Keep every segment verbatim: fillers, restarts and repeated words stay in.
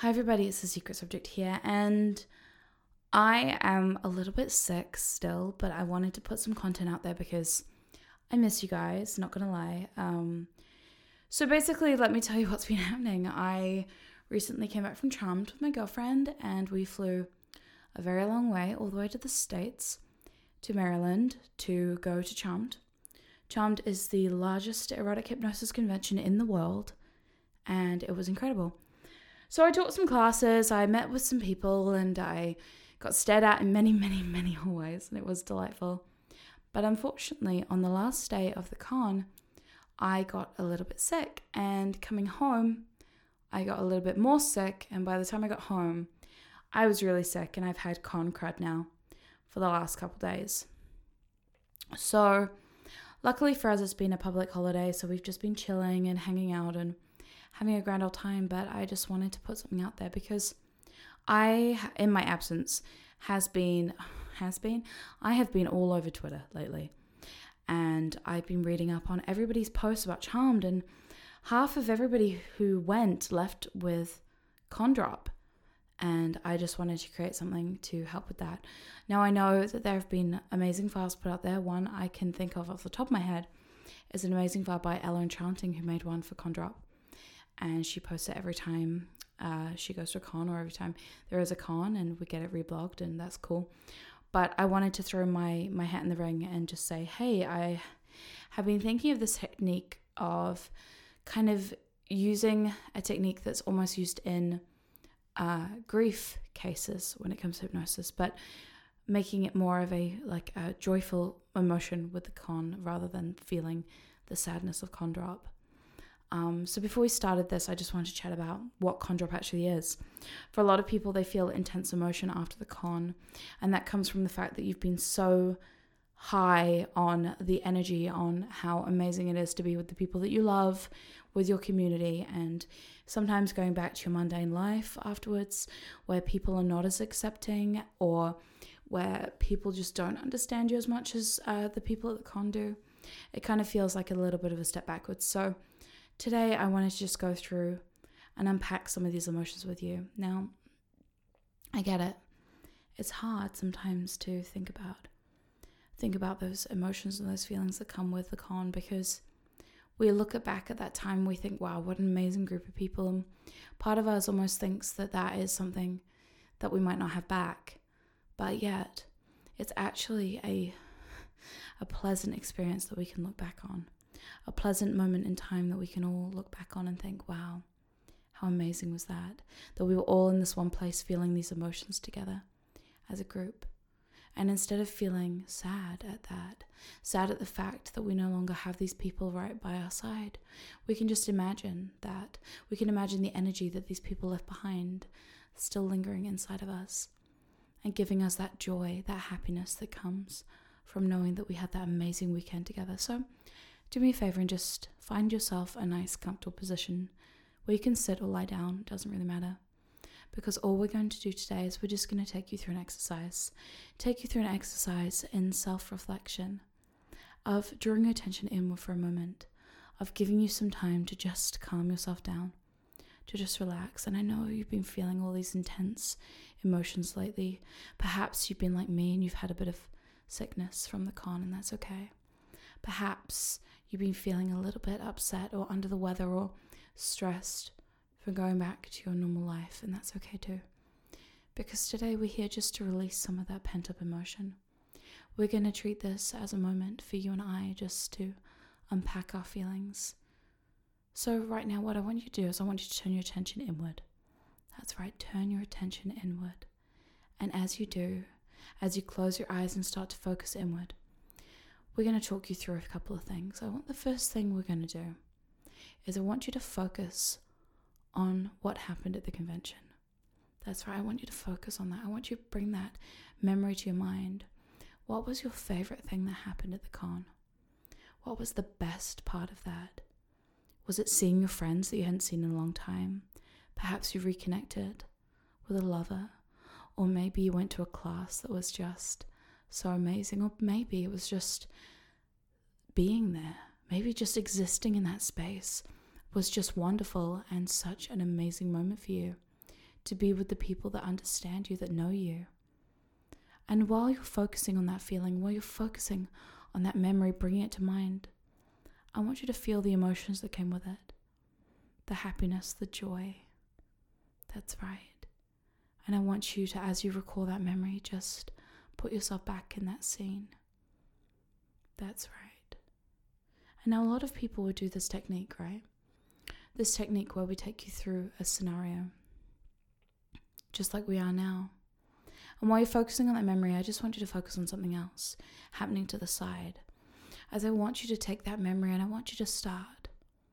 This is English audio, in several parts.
Hi everybody, it's The Secret Subject here, and I am a little bit sick still, but I wanted to put some content out there because I miss you guys, not gonna lie. Um, so basically, let me tell you what's been happening. I recently came back from Charmed with my girlfriend, and we flew a very long way, all the way to the States, to Maryland, to go to Charmed. Charmed is the largest erotic hypnosis convention in the world, and it was incredible. So I taught some classes, I met with some people, and I got stared at in many, many, many ways, and it was delightful. But unfortunately, on the last day of the con, I got a little bit sick, and coming home, I got a little bit more sick, and by the time I got home, I was really sick, and I've had con crud now for the last couple days. So luckily for us, it's been a public holiday, so we've just been chilling and hanging out and having a grand old time, but I just wanted to put something out there because I, in my absence, has been, has been, I have been all over Twitter lately, and I've been reading up on everybody's posts about Charmed, and half of everybody who went left with con drop, and I just wanted to create something to help with that. Now, I know that there have been amazing files put out there. One I can think of off the top of my head is an amazing file by Ella Enchanting, who made one for con drop. And she posts it every time uh, she goes to a con, or every time there is a con, and we get it reblogged, and that's cool. But I wanted to throw my, my hat in the ring and just say, hey, I have been thinking of this technique of kind of using a technique that's almost used in uh, grief cases when it comes to hypnosis, but making it more of a like a joyful emotion with the con rather than feeling the sadness of con drop. Um, so before we started this, I just wanted to chat about what con drop actually is. For a lot of people, they feel intense emotion after the con, and that comes from the fact that you've been so high on the energy, on how amazing it is to be with the people that you love, with your community, and sometimes going back to your mundane life afterwards, where people are not as accepting, or where people just don't understand you as much as uh, the people at the con do. It kind of feels like a little bit of a step backwards. So today, I wanted to just go through and unpack some of these emotions with you. Now, I get it. It's hard sometimes to think about. Think about those emotions and those feelings that come with the con, because we look at back at that time and we think, wow, what an amazing group of people. And part of us almost thinks that that is something that we might not have back. But yet, it's actually a, a pleasant experience that we can look back on. A pleasant moment in time that we can all look back on and think, wow, how amazing was that? That we were all in this one place feeling these emotions together as a group. And instead of feeling sad at that, sad at the fact that we no longer have these people right by our side, we can just imagine that. We can imagine the energy that these people left behind still lingering inside of us and giving us that joy, that happiness that comes from knowing that we had that amazing weekend together. So do me a favor and just find yourself a nice, comfortable position where you can sit or lie down. It doesn't really matter. Because all we're going to do today is we're just going to take you through an exercise. Take you through an exercise in self-reflection, of drawing your attention inward for a moment, of giving you some time to just calm yourself down, to just relax. And I know you've been feeling all these intense emotions lately. Perhaps you've been like me and you've had a bit of sickness from the con, and that's okay. Perhaps you've been feeling a little bit upset or under the weather or stressed from going back to your normal life, and that's okay too. Because today we're here just to release some of that pent-up emotion. We're going to treat this as a moment for you and I just to unpack our feelings. So right now what I want you to do is I want you to turn your attention inward. That's right, turn your attention inward. And as you do, as you close your eyes and start to focus inward, we're going to talk you through a couple of things. I want the first thing we're going to do is I want you to focus on what happened at the convention. That's right, I want you to focus on that. I want you to bring that memory to your mind. What was your favorite thing that happened at the con? What was the best part of that? Was it seeing your friends that you hadn't seen in a long time? Perhaps you reconnected with a lover, or maybe you went to a class that was just so amazing, or maybe it was just being there. Maybe just existing in that space was just wonderful and such an amazing moment for you. to be with the people that understand you, that know you. And while you're focusing on that feeling, while you're focusing on that memory, bringing it to mind, I want you to feel the emotions that came with it. The happiness, the joy. That's right. And I want you to, as you recall that memory, just put yourself back in that scene. That's right. And now a lot of people would do this technique, right? This technique where we take you through a scenario, just like we are now. And while you're focusing on that memory, I just want you to focus on something else happening to the side. As I want you to take that memory and I want you to start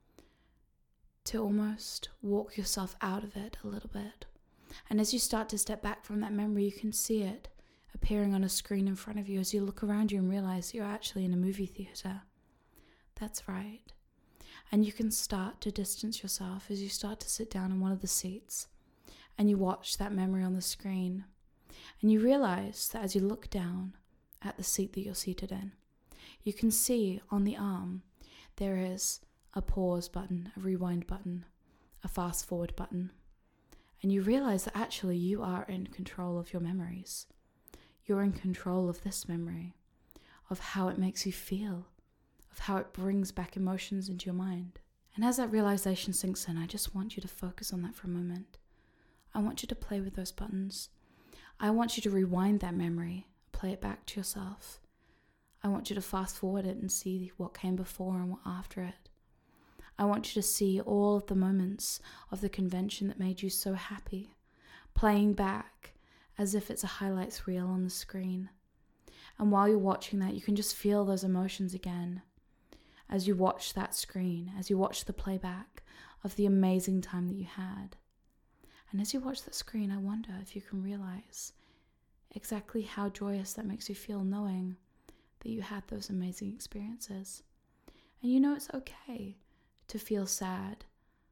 to almost walk yourself out of it a little bit. And as you start to step back from that memory, you can see it appearing on a screen in front of you as you look around you and realize you're actually in a movie theater. That's right. And you can start to distance yourself as you start to sit down in one of the seats and you watch that memory on the screen. And you realize that as you look down at the seat that you're seated in, you can see on the arm there is a pause button, a rewind button, a fast forward button. And you realize that actually you are in control of your memories. You're in control of this memory, of how it makes you feel, of how it brings back emotions into your mind. And as that realization sinks in, I just want you to focus on that for a moment. I want you to play with those buttons. I want you to rewind that memory, play it back to yourself. I want you to fast forward it and see what came before and what after it. I want you to see all of the moments of the convention that made you so happy, playing back as if it's a highlights reel on the screen. And while you're watching that, you can just feel those emotions again as you watch that screen, as you watch the playback of the amazing time that you had. And as you watch that screen, I wonder if you can realize exactly how joyous that makes you feel knowing that you had those amazing experiences. And you know it's okay to feel sad.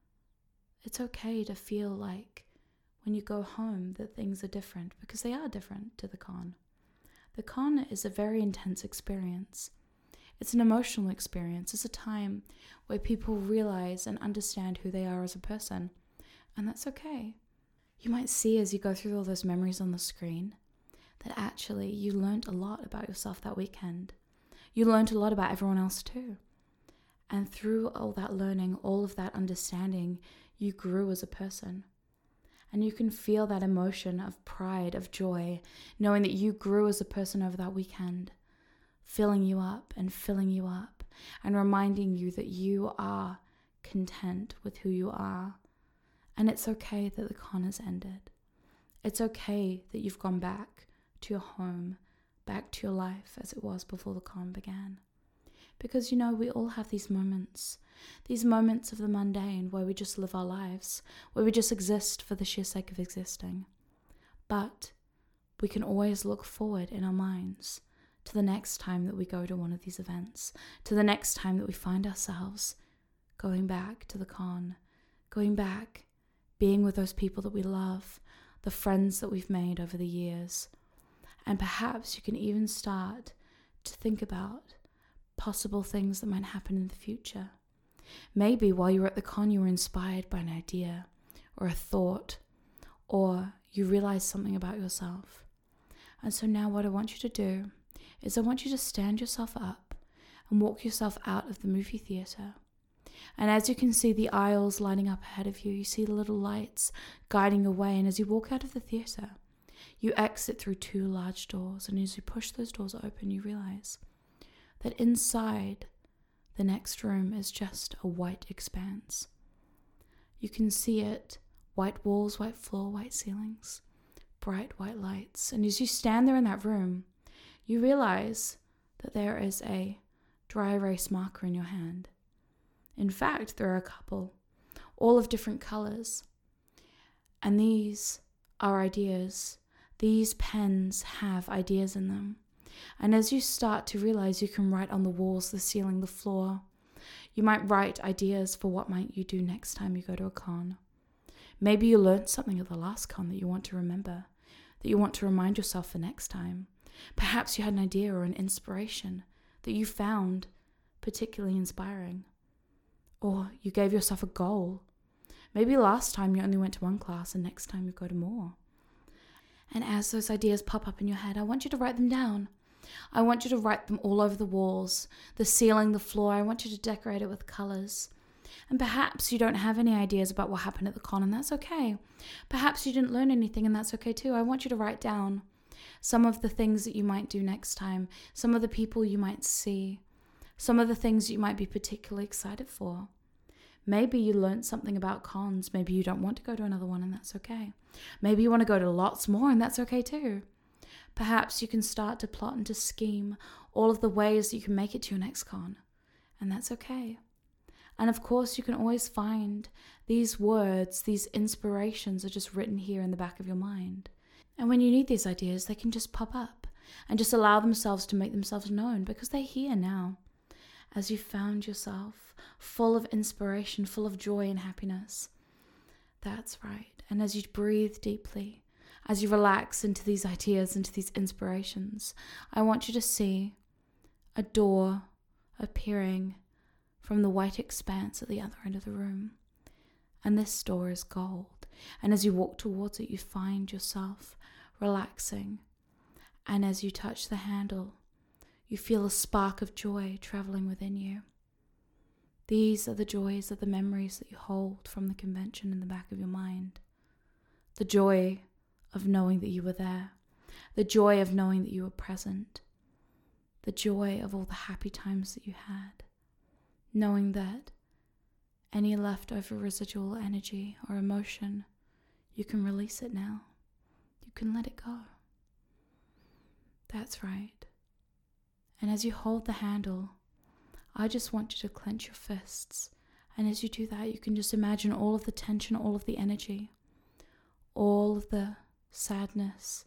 It's okay to feel like when you go home that things are different, because they are different to the con. The con is a very intense experience. It's an emotional experience. It's a time where people realize and understand who they are as a person. And that's okay. You might see as you go through all those memories on the screen that actually you learned a lot about yourself that weekend. You learned a lot about everyone else too. And through all that learning, all of that understanding, you grew as a person. And you can feel that emotion of pride, of joy, knowing that you grew as a person over that weekend, filling you up and filling you up and reminding you that you are content with who you are. And it's okay that the con has ended. It's okay that you've gone back to your home, back to your life as it was before the con began. Because, you know, we all have these moments, these moments of the mundane where we just live our lives, where we just exist for the sheer sake of existing. But we can always look forward in our minds to the next time that we go to one of these events, to the next time that we find ourselves going back to the con, going back, being with those people that we love, the friends that we've made over the years. And perhaps you can even start to think about possible things that might happen in the future. Maybe while you were at the con, you were inspired by an idea or a thought, or you realized something about yourself. And so now what I want you to do is I want you to stand yourself up and walk yourself out of the movie theater. And as you can see the aisles lining up ahead of you, you see the little lights guiding away. And as you walk out of the theater, you exit through two large doors. And as you push those doors open, you realize that inside the next room is just a white expanse. You can see it, white walls, white floor, white ceilings, bright white lights. And as you stand there in that room, you realize that there is a dry erase marker in your hand. In fact, there are a couple, all of different colors. And these are ideas. These pens have ideas in them. And as you start to realize you can write on the walls, the ceiling, the floor, you might write ideas for what might you do next time you go to a con. Maybe you learned something at the last con that you want to remember, that you want to remind yourself for next time. Perhaps you had an idea or an inspiration that you found particularly inspiring. Or you gave yourself a goal. Maybe last time you only went to one class and next time you go to more. And as those ideas pop up in your head, I want you to write them down. I want you to write them all over the walls, the ceiling, the floor. I want you to decorate it with colors. And perhaps you don't have any ideas about what happened at the con, and that's okay. Perhaps you didn't learn anything, and that's okay too. I want you to write down some of the things that you might do next time, some of the people you might see, some of the things you might be particularly excited for. Maybe you learned something about cons. Maybe you don't want to go to another one, and that's okay. Maybe you want to go to lots more, and that's okay too. Perhaps you can start to plot and to scheme all of the ways that you can make it to your next con, and that's okay. And of course, you can always find these words, these inspirations are just written here in the back of your mind. And when you need these ideas, they can just pop up and just allow themselves to make themselves known, because they're here now. As you found yourself full of inspiration, full of joy and happiness. That's right. And as you breathe deeply, as you relax into these ideas, into these inspirations, I want you to see a door appearing from the white expanse at the other end of the room. And this door is gold. And as you walk towards it, you find yourself relaxing. And as you touch the handle, you feel a spark of joy traveling within you. These are the joys of the memories that you hold from the convention in the back of your mind. The joy of knowing that you were there. The joy of knowing that you were present. The joy of all the happy times that you had. Knowing that any leftover residual energy or emotion, you can release it now. You can let it go. That's right. And as you hold the handle, I just want you to clench your fists. And as you do that, you can just imagine all of the tension, all of the energy, all of the sadness,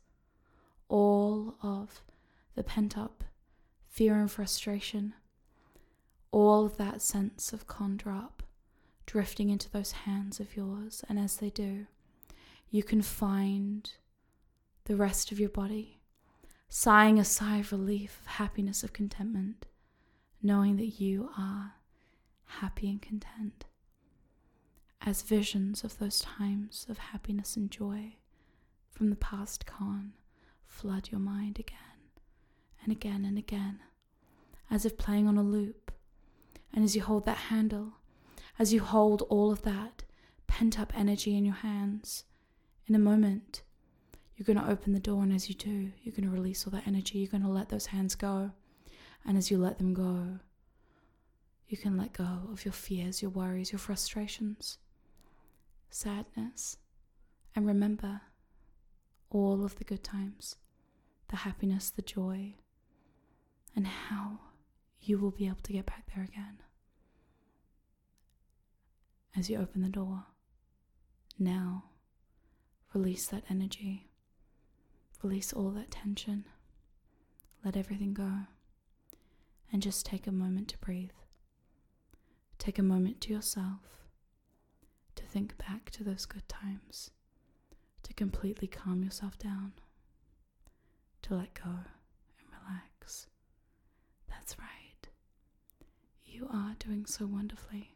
all of the pent-up fear and frustration, all of that sense of con drop drifting into those hands of yours. And as they do, you can find the rest of your body sighing a sigh of relief, of happiness, of contentment, knowing that you are happy and content. As visions of those times of happiness and joy from the past con flood your mind again and again and again, as if playing on a loop. And as you hold that handle, as you hold all of that pent-up energy in your hands, in a moment, you're going to open the door, and as you do, you're going to release all that energy. You're going to let those hands go. And as you let them go, you can let go of your fears, your worries, your frustrations, sadness. And remember all of the good times, the happiness, the joy, and how you will be able to get back there again. As you open the door, now release that energy. Release all that tension. Let everything go. And just take a moment to breathe. Take a moment to yourself to think back to those good times, to completely calm yourself down, to let go and relax. That's right. You are doing so wonderfully.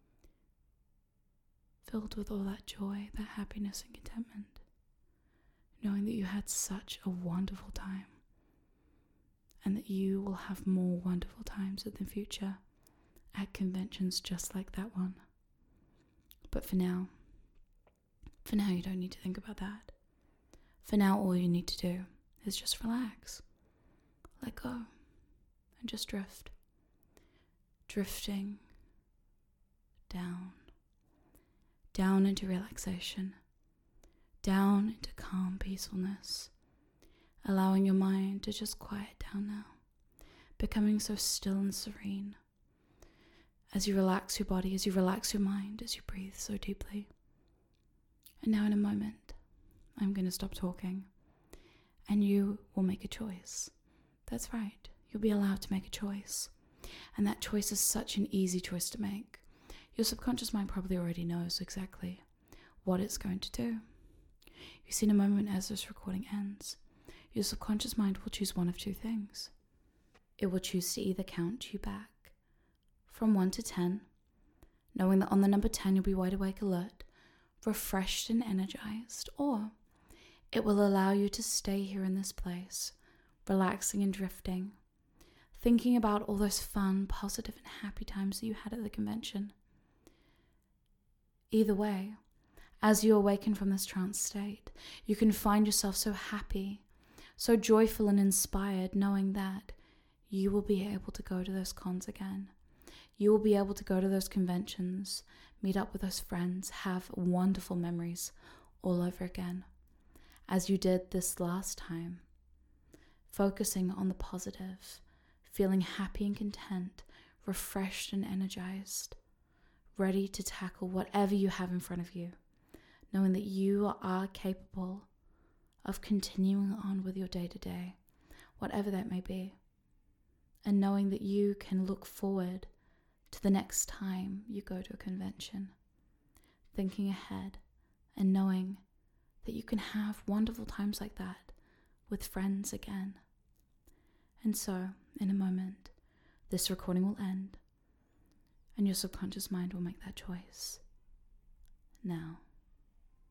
Filled with all that joy, that happiness and contentment. Knowing that you had such a wonderful time and that you will have more wonderful times in the future at conventions just like that one. But for now, for now you don't need to think about that. For now, all you need to do is just relax, let go, and just drift. Drifting down, down into relaxation. Down into calm peacefulness, allowing your mind to just quiet down now, becoming so still and serene. As you relax your body, as you relax your mind, as you breathe so deeply. And now in a moment, I'm going to stop talking, and you will make a choice. That's right, you'll be allowed to make a choice. And that choice is such an easy choice to make. Your subconscious mind probably already knows exactly what it's going to do. You see, in a moment as this recording ends, your subconscious mind will choose one of two things. It will choose to either count you back from one to ten, knowing that on the number ten you'll be wide awake, alert, refreshed and energized, or it will allow you to stay here in this place, relaxing and drifting, thinking about all those fun, positive, and happy times that you had at the convention. Either way, as you awaken from this trance state, you can find yourself so happy, so joyful and inspired, knowing that you will be able to go to those cons again. You will be able to go to those conventions, meet up with those friends, have wonderful memories all over again, as you did this last time, focusing on the positive, feeling happy and content, refreshed and energized, ready to tackle whatever you have in front of you, knowing that you are capable of continuing on with your day-to-day, whatever that may be, and knowing that you can look forward to the next time you go to a convention, thinking ahead and knowing that you can have wonderful times like that with friends again. And so, in a moment, this recording will end, and your subconscious mind will make that choice. Now.